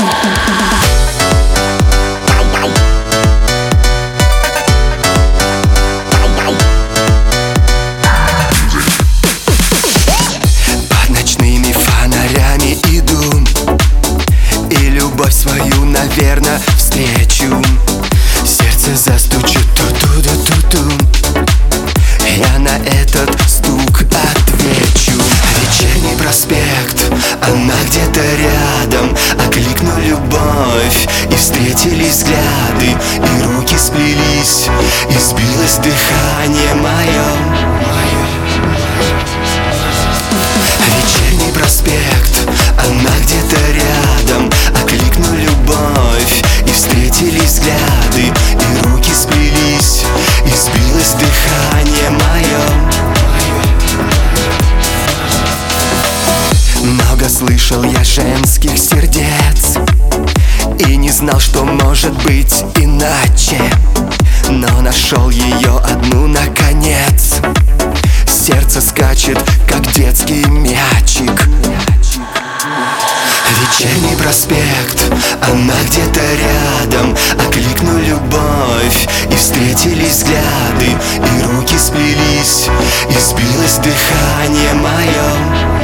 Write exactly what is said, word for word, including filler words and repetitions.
Под ночными фонарями иду и любовь свою, наверное, встречу. Сердце застучит ту-ту-ду-ту-ту. Я на этот стук отвечу. Вечерний проспект, она где-то рядом. Окликну любовь, и встретились взгляды, и руки сплелись, и сбилось дыхание мое. Вечерний проспект, она где-то рядом. Окликну любовь, и встретились взгляды, и руки сплелись, и сбилось дыхание мое. Много слышал я женских сердец и не знал, что может быть иначе. Но нашел ее одну наконец. Сердце скачет, как детский мячик. Вечерний проспект, она где-то рядом. Окликну любовь, и встретились взгляды, и руки сплелись, и сбилось дыхание мое.